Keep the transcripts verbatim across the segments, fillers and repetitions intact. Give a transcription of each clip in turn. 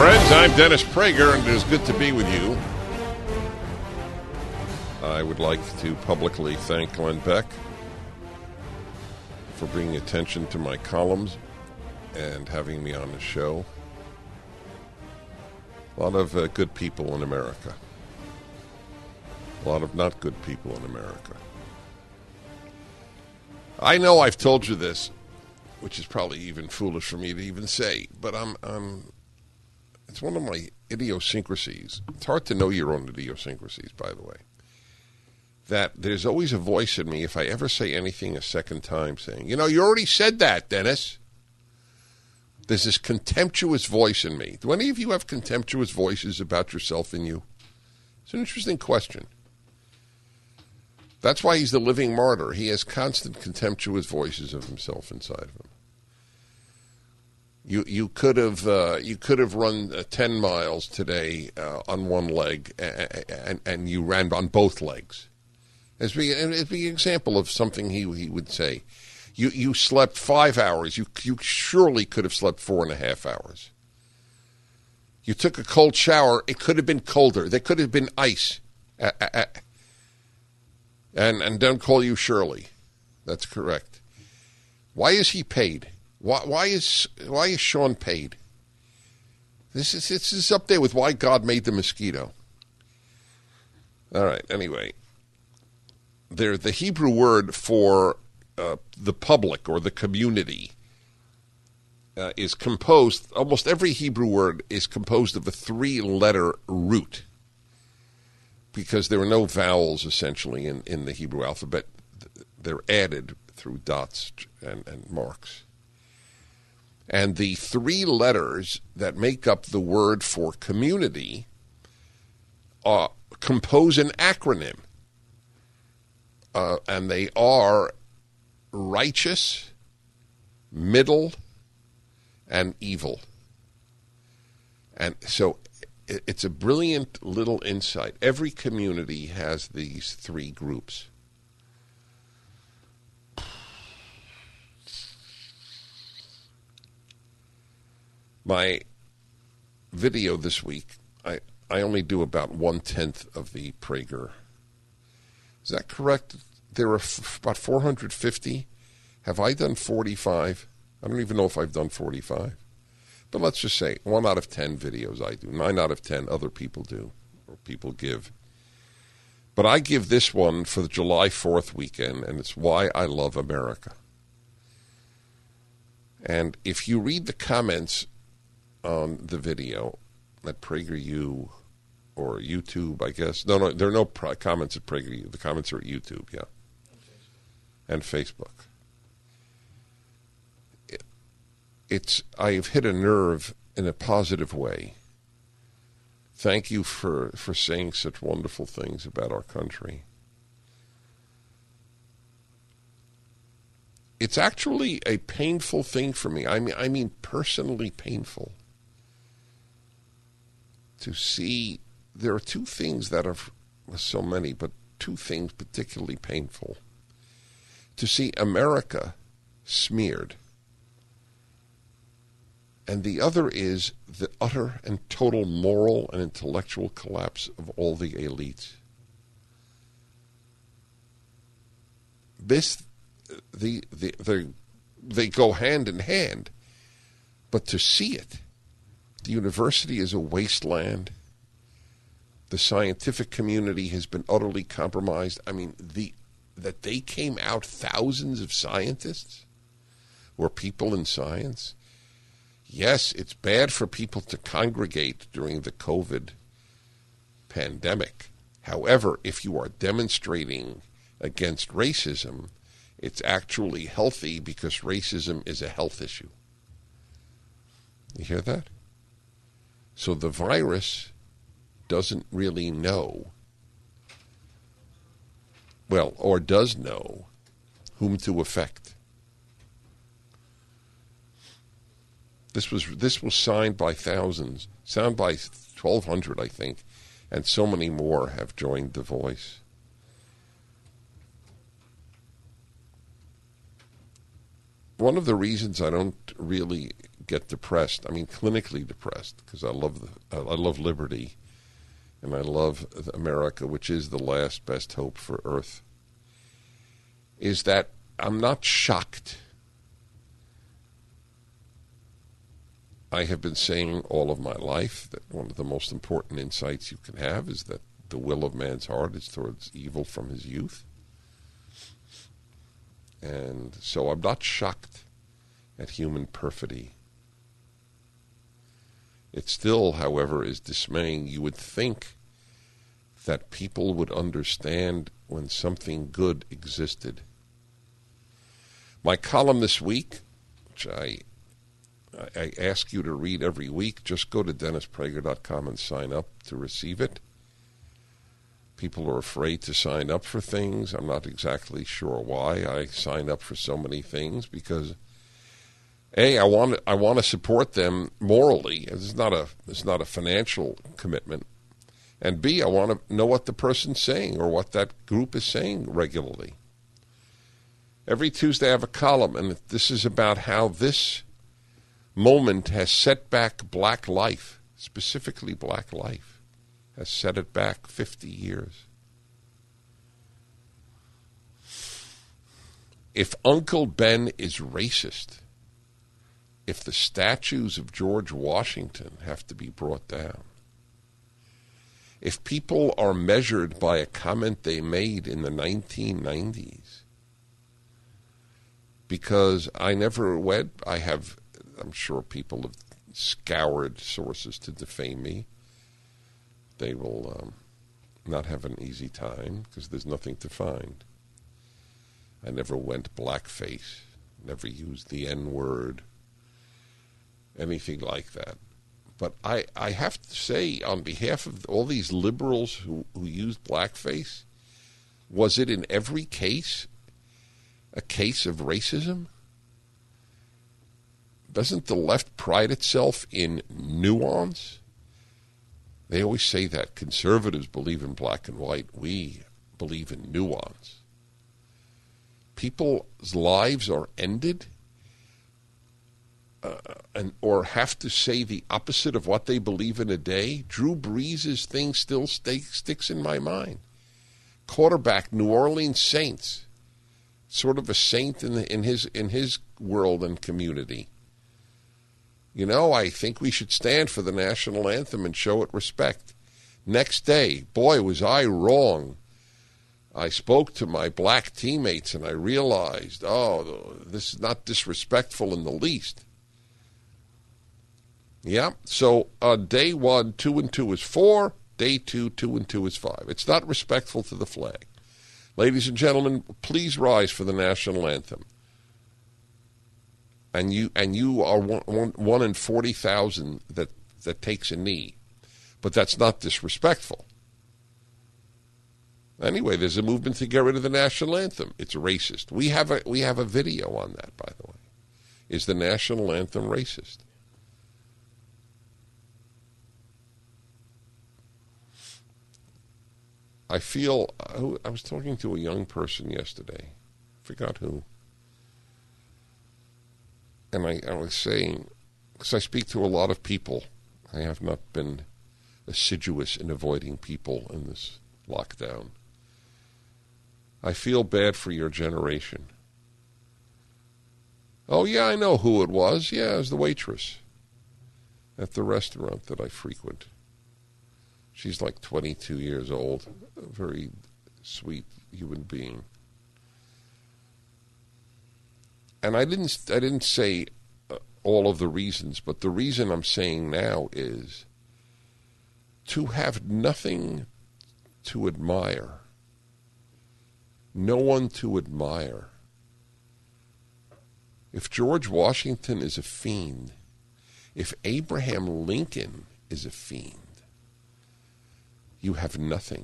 Friends, I'm Dennis Prager, and it is good to be with you. I would like to publicly thank Glenn Beck for bringing attention to my columns and having me on the show. A lot of uh, good people in America. A lot of not good people in America. I know I've told you this, which is probably even foolish for me to even say, but I'm, I'm it's one of my idiosyncrasies. It's hard to know your own idiosyncrasies, by the way. That there's always a voice in me, if I ever say anything a second time, saying, you know, you already said that, Dennis. There's this contemptuous voice in me. Do any of you have contemptuous voices about yourself in you? It's an interesting question. That's why he's the living martyr. He has constant contemptuous voices of himself inside of him. You you could have uh, you could have run uh, ten miles today uh, on one leg, and, and and you ran on both legs. As be as be an example of something he he would say. You you slept five hours. You you surely could have slept four and a half hours. You took a cold shower. It could have been colder. There could have been ice. Uh, uh, uh, and and don't call you Shirley. That's correct. Why is he paid? Why, why is why is Sean paid? This is this is up there with why God made the mosquito. All right. Anyway, there the Hebrew word for uh, the public or the community uh, is composed. Almost every Hebrew word is composed of a three-letter root, because there are no vowels essentially in, in the Hebrew alphabet. They're added through dots and, and marks. And the three letters that make up the word for community uh, compose an acronym. Uh, and they are righteous, middle, and evil. And so it, it's a brilliant little insight. Every community has these three groups. My video this week, I, I only do about one-tenth of the Prager. Is that correct? There are f- about four hundred fifty. Have I done forty-five? I don't even know if I've done forty-five. But let's just say one out of ten videos I do. Nine out of ten other people do, or people give. But I give this one for the July fourth weekend, and it's why I love America. And if you read the comments on the video at PragerU or YouTube, I guess. No, no, there are no pro- comments at PragerU. The comments are at YouTube, yeah. And Facebook. It, it's, I've hit a nerve in a positive way. Thank you for, for saying such wonderful things about our country. It's actually a painful thing for me. I mean, I mean personally painful. To see, there are two things that are, well, so many, but two things particularly painful. To see America smeared. And the other is the utter and total moral and intellectual collapse of all the elites. This, the, the, the, they go hand in hand, but to see it, the university is a wasteland. The scientific community has been utterly compromised. I mean, the that they came out thousands of scientists or people in science. Yes, it's bad for people to congregate during the COVID pandemic. However, if you are demonstrating against racism, it's actually healthy because racism is a health issue. You hear that? So the virus doesn't really know, well, or does know, whom to affect. This was this was signed by thousands, signed by twelve hundred, I think, and so many more have joined The Voice. One of the reasons I don't really get depressed. I mean, clinically depressed, because I love the, I love liberty, and I love America, which is the last best hope for Earth, is that I'm not shocked. I have been saying all of my life that one of the most important insights you can have is that the will of man's heart is towards evil from his youth. And so I'm not shocked at human perfidy. It still, however, is dismaying. You would think that people would understand when something good existed. My column this week, which I I ask you to read every week, just go to dennis prager dot com and sign up to receive it. People are afraid to sign up for things. I'm not exactly sure why I sign up for so many things, because A, I want to, I want to support them morally. It's not a it's not a financial commitment. And B, I want to know what the person's saying or what that group is saying regularly. Every Tuesday I have a column, and this is about how this moment has set back black life, specifically black life, has set it back fifty years. If Uncle Ben is racist, if the statues of George Washington have to be brought down, if people are measured by a comment they made in the nineteen nineties, because I never went, I have, I'm sure people have scoured sources to defame me. They will um, not have an easy time because there's nothing to find. I never went blackface, never used the N-word, anything like that. But I, I have to say, on behalf of all these liberals who, who used blackface, was it in every case a case of racism? Doesn't the left pride itself in nuance? They always say that conservatives believe in black and white. We believe in nuance. People's lives are ended uh, and or have to say the opposite of what they believe in a day. Drew Brees' thing still stay, sticks in my mind. Quarterback, New Orleans Saints, sort of a saint in, the, in his in his world and community. You know, I think we should stand for the national anthem and show it respect. Next day, boy, was I wrong. I spoke to my black teammates and I realized, oh, this is not disrespectful in the least. Yeah, so uh, day one, two and two is four. Day two, two and two is five. It's not respectful to the flag. Ladies and gentlemen, please rise for the national anthem. And you and you are one, one, one in forty thousand that, that takes a knee. But that's not disrespectful. Anyway, there's a movement to get rid of the national anthem. It's racist. We have a we have a video on that, by the way. Is the national anthem racist? I feel, I was talking to a young person yesterday. I forgot who. And I, I was saying, because I speak to a lot of people, I have not been assiduous in avoiding people in this lockdown. I feel bad for your generation. Oh, yeah, I know who it was. Yeah, it was the waitress at the restaurant that I frequent. She's like twenty-two years old, a very sweet human being. And I didn't I didn't say uh, all of the reasons, but the reason I'm saying now is to have nothing to admire, no one to admire. If George Washington is a fiend, if Abraham Lincoln is a fiend, you have nothing.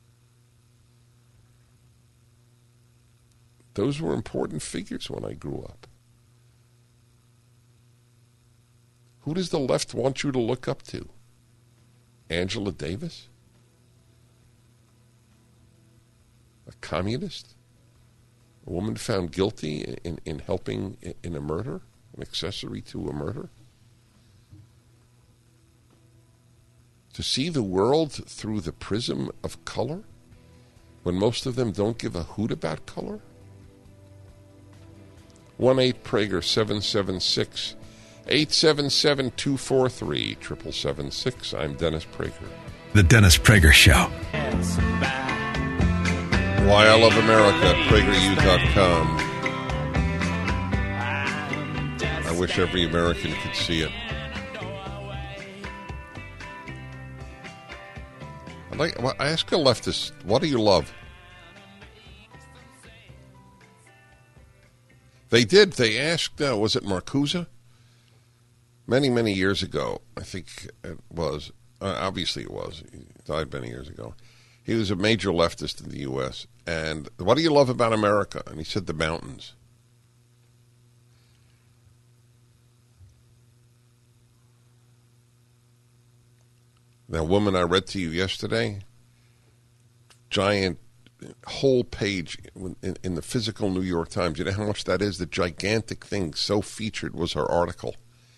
Those were important figures when I grew up. Who does the left want you to look up to? Angela Davis? A communist? A woman found guilty in, in helping in a murder? An accessory to a murder? To see the world through the prism of color, when most of them don't give a hoot about color? one eight Prager seven seven six, eight seven seven, two four three, seven seven seven six. I'm Dennis Prager. The Dennis Prager Show. Why I Love America, Prager U dot com. I wish every American could see it. I'd like, well, I ask a leftist, what do you love? They did. They asked, uh, was it Marcuse? Many, many years ago. I think it was. Uh, obviously it was. He died many years ago. He was a major leftist in the U S And what do you love about America? And he said the mountains. That woman I read to you yesterday, giant whole page in, in the physical New York Times. You know how much that is? The gigantic thing so featured was her article.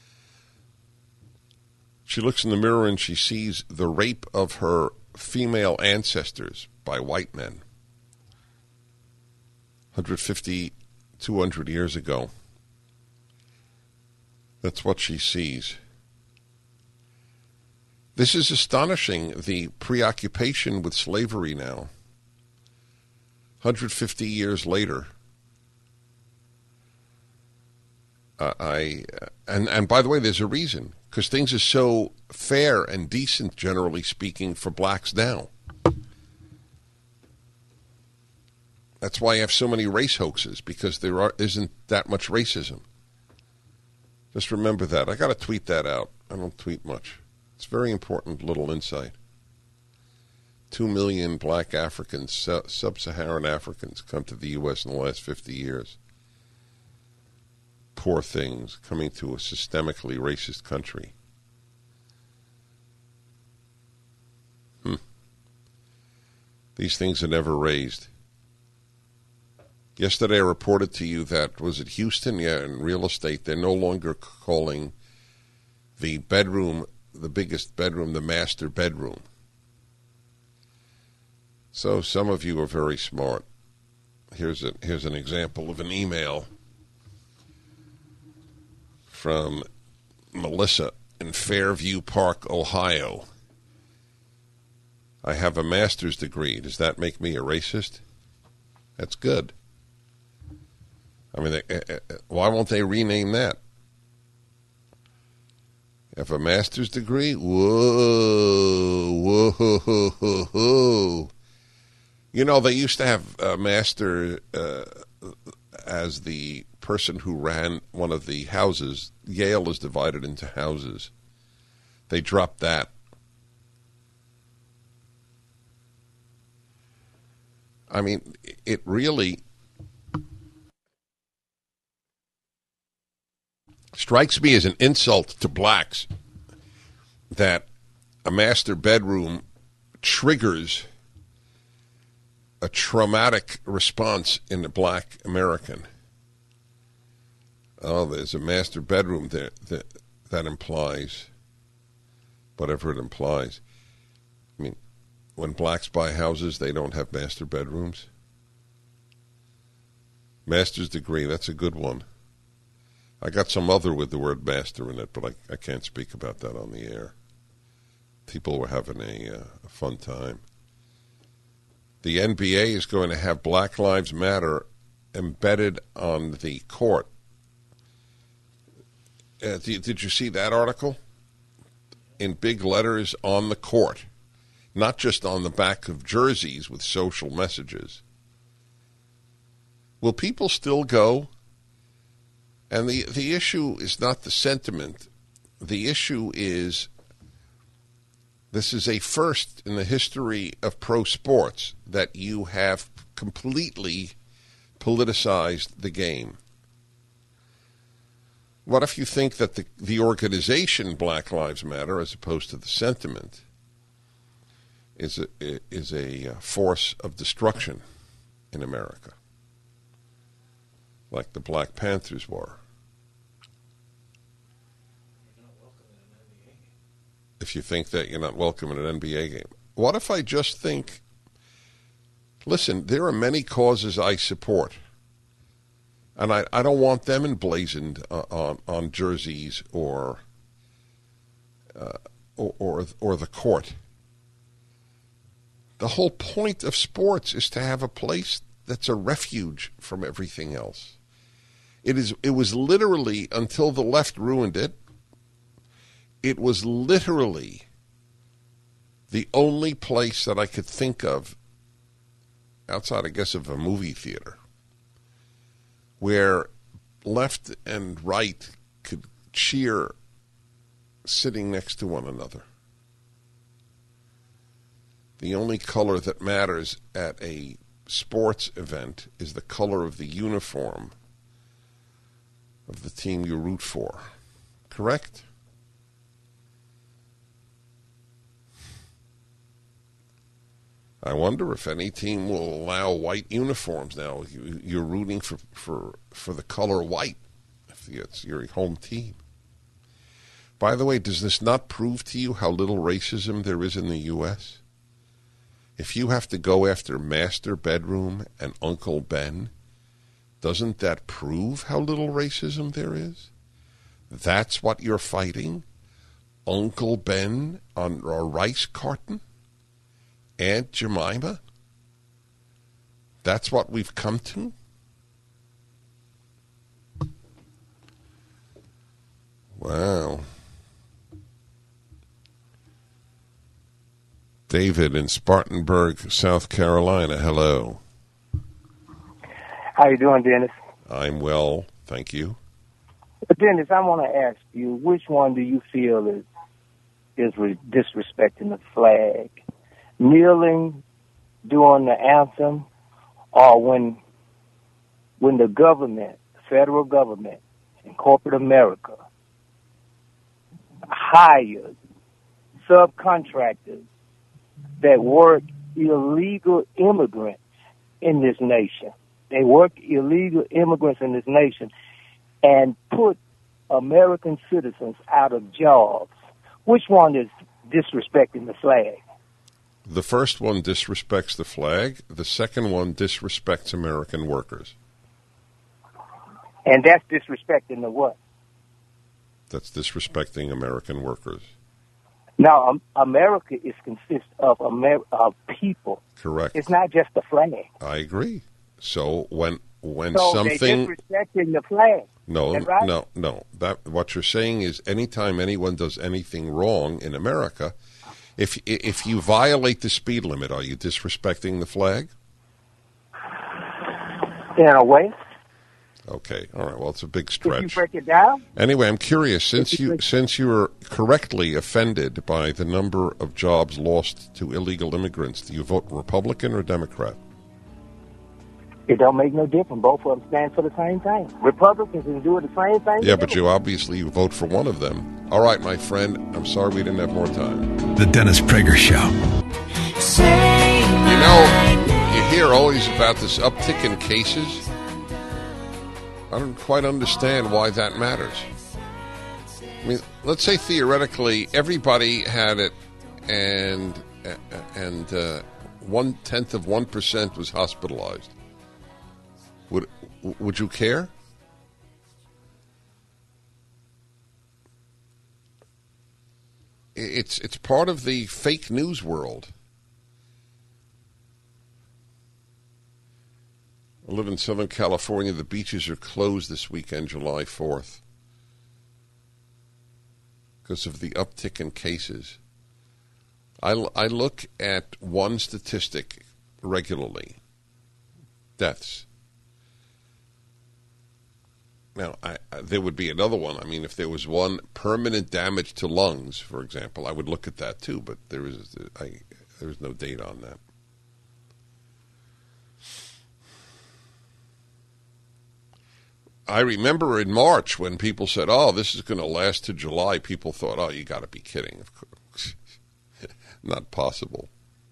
She looks in the mirror and she sees the rape of her female ancestors by white men. one hundred fifty, two hundred years ago. That's what she sees. This is astonishing, the preoccupation with slavery now. one hundred fifty years later. Uh, I and, and by the way, there's a reason. Because things are so fair and decent, generally speaking, for blacks now. That's why I have so many race hoaxes, because there are, isn't that much racism. Just remember that. I got to tweet that out. I don't tweet much. It's a very important little insight. Two million black Africans, sub-Saharan Africans, come to the U S in the last fifty years. Poor things coming to a systemically racist country. Hmm. These things are never raised. Yesterday I reported to you that, was it Houston? Yeah, in real estate, they're no longer calling the bedroom, the biggest bedroom, the master bedroom. So some of you are very smart. Here's a, here's an example of an email from Melissa in Fairview Park, Ohio. I have a master's degree. Does that make me a racist? That's good. I mean, they, uh, uh, why won't they rename that? Have a master's degree? Whoa, whoa, whoa, whoa, whoa. You know, they used to have a master uh, as the person who ran one of the houses. Yale is divided into houses. They dropped that. I mean, it really strikes me as an insult to blacks that a master bedroom triggers a traumatic response in a black American. Oh, there's a master bedroom there that, that implies whatever it implies. I mean, when blacks buy houses, they don't have master bedrooms. Master's degree, that's a good one. I got some other with the word master in it, but I, I can't speak about that on the air. People were having a, uh, a fun time. The N B A is going to have Black Lives Matter embedded on the court. Uh, did, did you see that article? In big letters on the court. Not just on the back of jerseys with social messages. Will people still go? And the, the issue is not the sentiment. The issue is this is a first in the history of pro sports that you have completely politicized the game. What if you think that the, the organization Black Lives Matter, as opposed to the sentiment, is a, is a force of destruction in America, like the Black Panthers were? if you think that you're not welcome in an N B A game. What if I just think, listen, there are many causes I support, and I, I don't want them emblazoned uh, on, on jerseys or, uh, or, or or the court. The whole point of sports is to have a place that's a refuge from everything else. It is. It was literally, until the left ruined it, it was literally the only place that I could think of, outside, I guess, of a movie theater, where left and right could cheer sitting next to one another. The only color that matters at a sports event is the color of the uniform of the team you root for. Correct? I wonder if any team will allow white uniforms now. You're rooting for, for, for the color white if it's your home team. By the way, does this not prove to you how little racism there is in the U S? If you have to go after Master Bedroom and Uncle Ben, doesn't that prove how little racism there is? That's what you're fighting? Uncle Ben on a rice carton? Aunt Jemima? That's what we've come to? Wow. David in Spartanburg, South Carolina. Hello. How you doing, Dennis? I'm well, thank you. Dennis, I want to ask you, which one do you feel is is re- disrespecting the flag? Kneeling during the anthem, or when when the government, federal government, and corporate America hired subcontractors that work illegal immigrants in this nation? They work illegal immigrants in this nation and put American citizens out of jobs. Which one is disrespecting the flag? The first one disrespects the flag. The second one disrespects American workers. And that's disrespecting the what? That's disrespecting American workers. Now, um, America is consists of Amer- of people. Correct. It's not just the flag. I agree. So when when so something they're disrespecting the flag. no right? no no that what you're saying is anytime anyone does anything wrong in America, if if you violate the speed limit, are you disrespecting the flag? In a way. Okay, all right. Well, it's a big If stretch. you break it down. Anyway, I'm curious, since you since you were correctly offended by the number of jobs lost to illegal immigrants, do you vote Republican or Democrat? It don't make no difference. Both of them stand for the same thing. Republicans can do the same thing. Yeah, but you obviously vote for one of them. All right, my friend. I'm sorry we didn't have more time. The Dennis Prager Show. You know, you hear always about this uptick in cases. I don't quite understand why that matters. I mean, let's say theoretically everybody had it, and and uh, one tenth of one percent was hospitalized. Would would you care? It's it's part of the fake news world. I live in Southern California. The beaches are closed this weekend, July fourth, because of the uptick in cases. I, I look at one statistic regularly, deaths. Now, I, I, there would be another one. I mean, if there was one permanent damage to lungs, for example, I would look at that too, but there is, I, there is no data on that. I remember in March when people said, oh, this is going to last to July, people thought, oh, you got to be kidding. Of course. Not possible.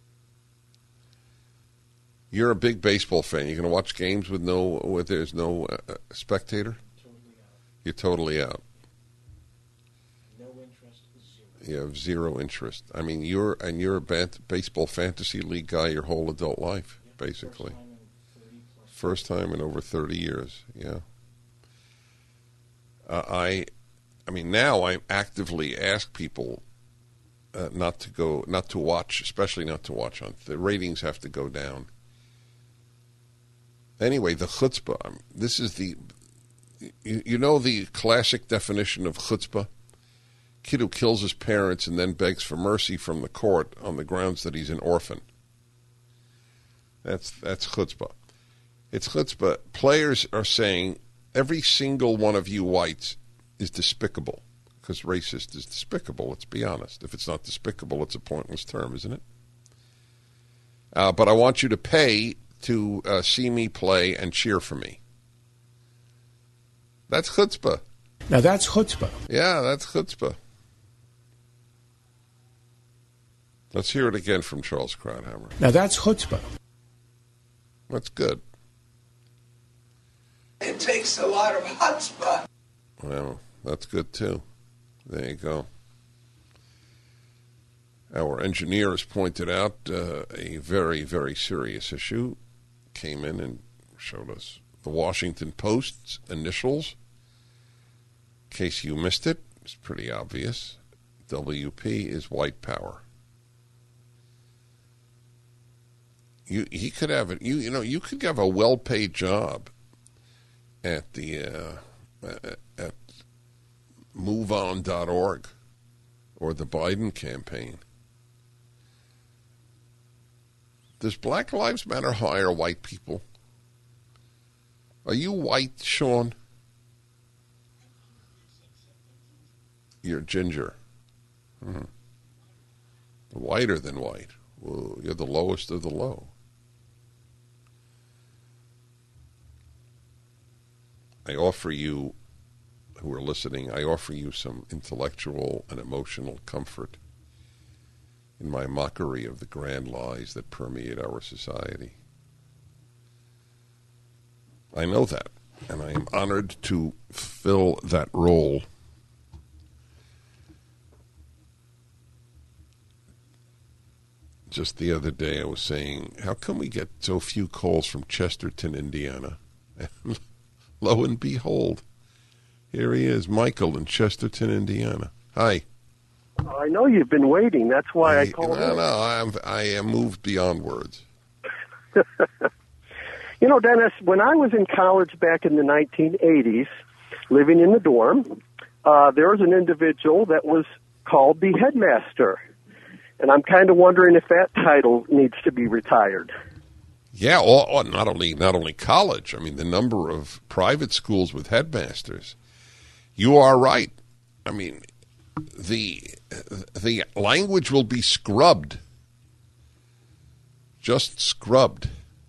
You're a big baseball fan. You're going to watch games with no, where there's no uh, spectator? Totally out. You're totally out. No interest You have zero interest. I mean, you're and you're a bat, baseball fantasy league guy your whole adult life, basically. First time in over thirty years. Yeah. Uh, I, I mean, now I actively ask people uh, not to go, not to watch, especially not to watch on. The ratings have to go down. Anyway, the chutzpah. Um, this is the, you, you know, the classic definition of chutzpah. Kid who kills his parents and then begs for mercy from the court on the grounds that he's an orphan. That's that's chutzpah. It's chutzpah. Players are saying every single one of you whites is despicable because racist is despicable. Let's be honest. If it's not despicable, it's a pointless term, isn't it? Uh, but I want you to pay to uh, see me play and cheer for me. That's chutzpah. Now that's chutzpah. Yeah, that's chutzpah. Let's hear it again from Charles Krauthammer. Now that's chutzpah. That's good. It takes a lot of chutzpah. Well, that's good too. There you go. Our engineer has pointed out uh, a very, very serious issue. Came in and showed us the Washington Post's initials. In case you missed it, it's pretty obvious. W P is white power. You he could have it. You you know you could have a well-paid job at the uh, at move on dot org or the Biden campaign. Does Black Lives Matter hire white people? Are you white, Sean? You're ginger. Hmm. Whiter than white. Whoa, you're the lowest of the low. I offer you, who are listening, I offer you some intellectual and emotional comfort in my mockery of the grand lies that permeate our society. I know that, and I am honored to fill that role. Just the other day I was saying, how come we get so few calls from Chesterton, Indiana? And lo and behold, here he is, Michael in Chesterton, Indiana. Hi. I know you've been waiting. That's why I, I called. No, in. no, I'm, I am moved beyond words. You know, Dennis, when I was in college back in the nineteen eighties, living in the dorm, uh, there was an individual that was called the headmaster. And I'm kind of wondering if that title needs to be retired. Yeah, or, or not only not only college. I mean, the number of private schools with headmasters. You are right. I mean, the the language will be scrubbed, just scrubbed.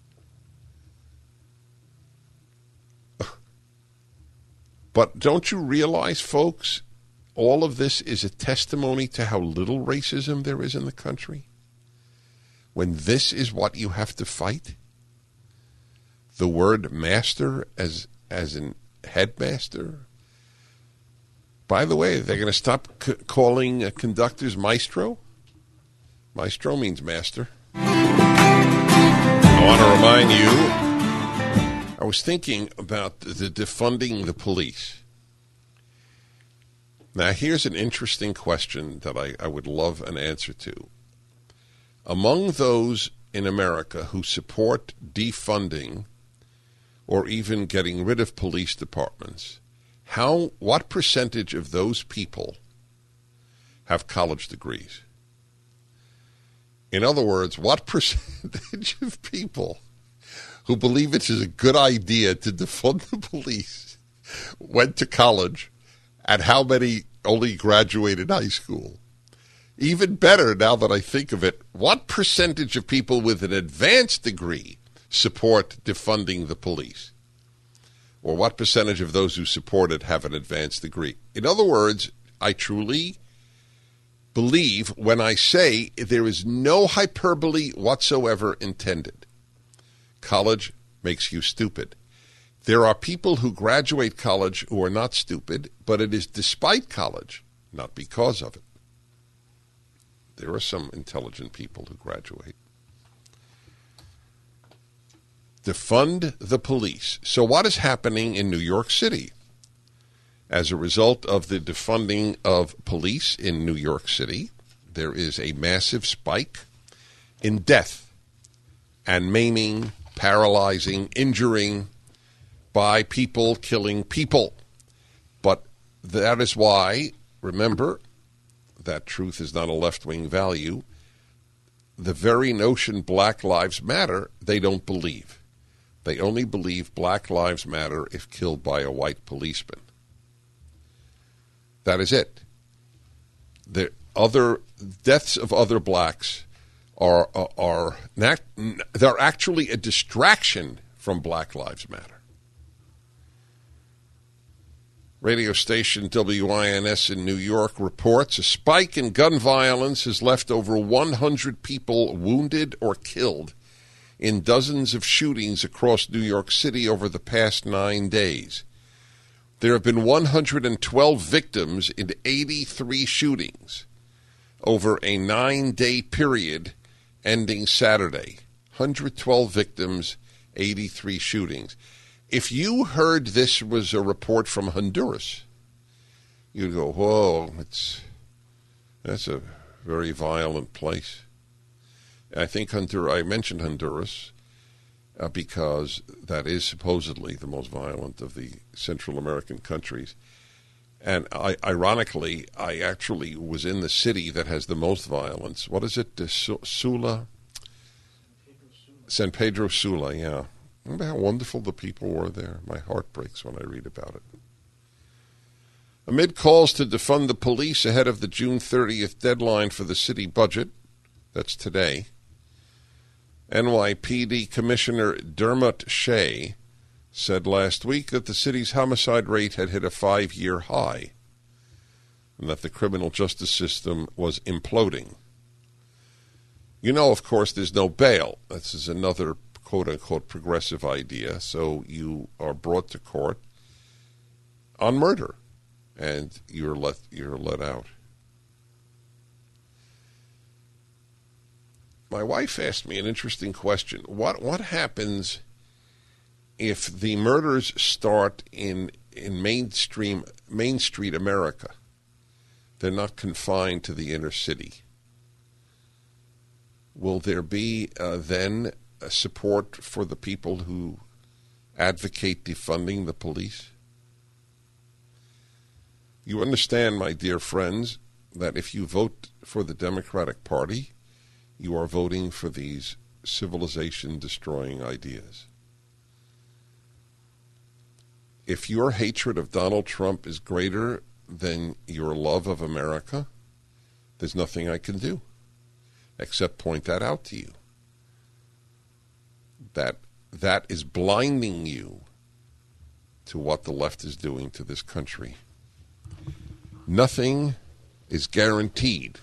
But don't you realize, folks, all of this is a testimony to how little racism there is in the country? When this is what you have to fight? The word master as as in headmaster? By the way, they're going to stop c- calling uh, conductors maestro? Maestro means master. I want to remind you, I was thinking about the defunding the police. Now, here's an interesting question that I, I would love an answer to. Among those in America who support defunding or even getting rid of police departments, how what percentage of those people have college degrees? In other words, what percentage of people who believe it is a good idea to defund the police went to college, and how many only graduated high school? Even better, now that I think of it, what percentage of people with an advanced degree support defunding the police? Or what percentage of those who support it have an advanced degree? In other words, I truly believe when I say there is no hyperbole whatsoever intended. College makes you stupid. There are people who graduate college who are not stupid, but it is despite college, not because of it. There are some intelligent people who graduate. Defund the police. So what is happening in New York City? As a result of the defunding of police in New York City, there is a massive spike in death and maiming, paralyzing, injuring by people killing people. But that is why, remember, that truth is not a left-wing value. The very notion Black Lives Matter, they don't believe. They only believe Black Lives Matter if killed by a white policeman. That is it. The other deaths of other blacks are are, are not, they're actually a distraction from Black Lives Matter. Radio station W I N S in New York reports a spike in gun violence has left over one hundred people wounded or killed in dozens of shootings across New York City over the past nine days. There have been one hundred twelve victims in eighty-three shootings over a nine-day period ending Saturday. one hundred twelve victims, eighty-three shootings. If you heard this was a report from Honduras, you'd go, whoa, it's, that's a very violent place. I think Honduras, I mentioned Honduras uh, because that is supposedly the most violent of the Central American countries. And I, ironically, I actually was in the city that has the most violence. What is it? Sula? San Pedro Sula, yeah. Remember how wonderful the people were there? My heart breaks when I read about it. Amid calls to defund the police ahead of the June thirtieth deadline for the city budget, that's today, N Y P D Commissioner Dermot Shea said last week that the city's homicide rate had hit a five-year high and that the criminal justice system was imploding. You know, of course, there's no bail. This is another quote-unquote progressive idea. So you are brought to court on murder, and you're let you're let out. My wife asked me an interesting question. What what happens if the murders start in in mainstream Main Street America? They're not confined to the inner city. Will there be uh, then a support for the people who advocate defunding the police? You understand, my dear friends, that if you vote for the Democratic Party, you are voting for these civilization-destroying ideas. If your hatred of Donald Trump is greater than your love of America, there's nothing I can do except point that out to you. That that is blinding you to what the left is doing to this country. Nothing is guaranteed.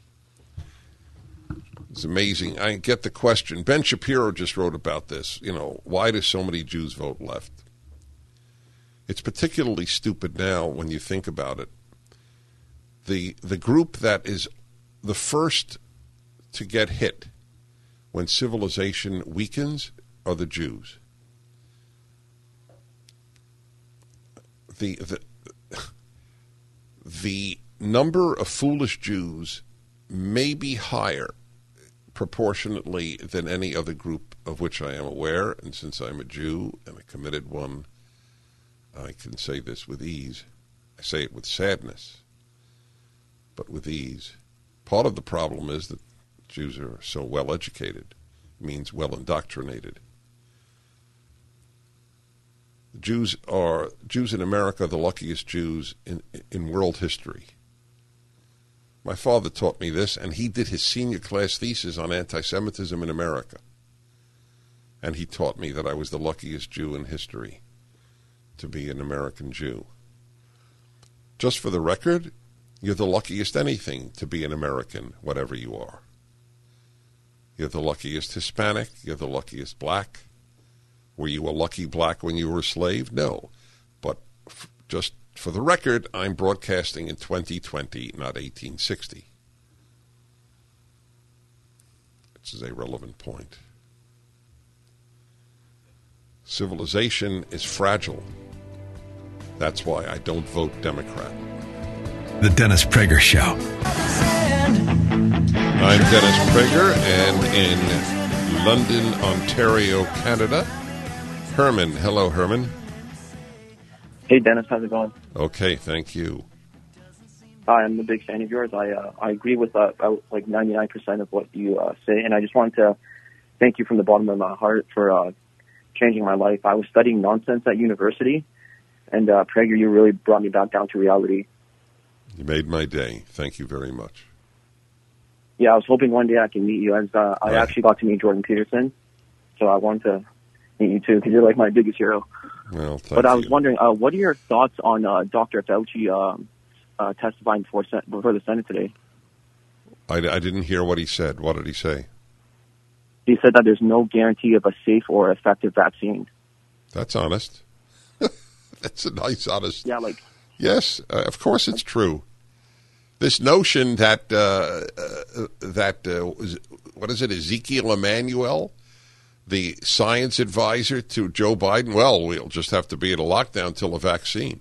It's amazing. I get the question. Ben Shapiro just wrote about this. You know, why do so many Jews vote left? It's particularly stupid now when you think about it. The the group that is the first to get hit when civilization weakens are the Jews. The the the number of foolish Jews may be higher proportionately than any other group of which I am aware, and since I'm a Jew and a committed one, I can say this with ease. I say it with sadness, but with ease. Part of the problem is that Jews are so well educated. It means well indoctrinated. The Jews are Jews in America are the luckiest Jews in in world history. My father taught me this, and he did his senior class thesis on anti-Semitism in America. And he taught me that I was the luckiest Jew in history to be an American Jew. Just for the record, you're the luckiest anything to be an American, whatever you are. You're the luckiest Hispanic. You're the luckiest black. Were you a lucky black when you were a slave? No. But f- just For the record, I'm broadcasting in twenty twenty, not eighteen sixty. This is a relevant point. Civilization is fragile. That's why I don't vote Democrat. The Dennis Prager Show. I'm Dennis Prager, and in London, Ontario, Canada, Herman. Hello, Herman. Hey, Dennis. How's it going? Okay, thank you. Hi, I'm a big fan of yours. I uh, I agree with uh, about like ninety-nine percent of what you uh, say, and I just wanted to thank you from the bottom of my heart for uh, changing my life. I was studying nonsense at university, and uh, Prager, you really brought me back down to reality. You made my day. Thank you very much. Yeah, I was hoping one day I can meet you, as uh, I right. actually got to meet Jordan Peterson, so I wanted to meet you too, because you're like my biggest hero. Well, thank But I was you. wondering, uh, what are your thoughts on uh, Doctor Fauci um, uh, testifying before, Sen- before the Senate today? I, I didn't hear what he said. What did he say? He said that there's no guarantee of a safe or effective vaccine. That's honest. That's a nice, honest. Yeah, like... Yes, uh, of course it's true. This notion that, uh, uh, that uh, what is it, Ezekiel Emanuel, the science advisor to Joe Biden, well, we'll just have to be at a lockdown till a vaccine.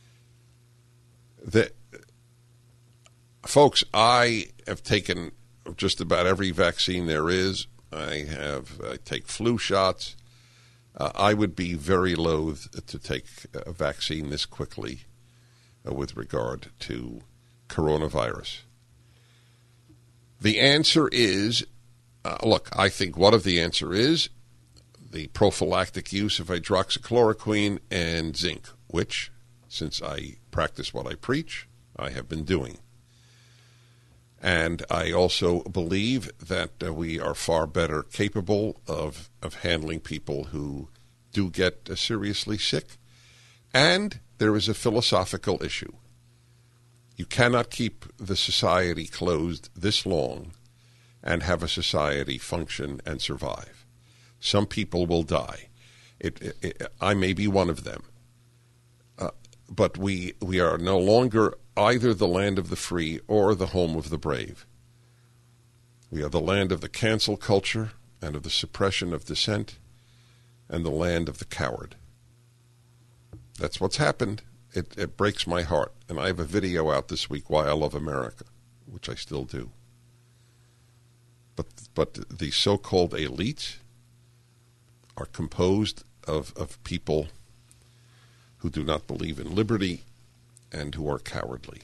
The, folks, I have taken just about every vaccine there is. I have I take flu shots. Uh, I would be very loath to take a vaccine this quickly uh, with regard to coronavirus. The answer is, uh, look, I think one of the answer is the prophylactic use of hydroxychloroquine and zinc, which, since I practice what I preach, I have been doing. And I also believe that uh, we are far better capable of, of handling people who do get uh, seriously sick. And there is a philosophical issue. You cannot keep the society closed this long and have a society function and survive. Some people will die. It, it, it, I may be one of them. Uh, but we we are no longer either the land of the free or the home of the brave. We are the land of the cancel culture and of the suppression of dissent and the land of the coward. That's what's happened. It, it breaks my heart. And I have a video out this week, Why I Love America, which I still do. But but the so-called elites are composed of, of people who do not believe in liberty and who are cowardly.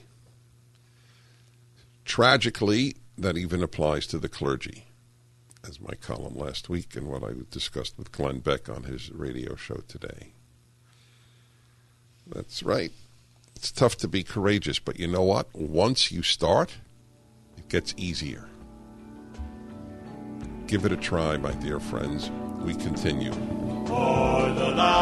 Tragically, that even applies to the clergy, as my column last week and what I discussed with Glenn Beck on his radio show today. That's right. It's tough to be courageous, but you know what? Once you start, it gets easier. Give it a try, my dear friends. We continue. For the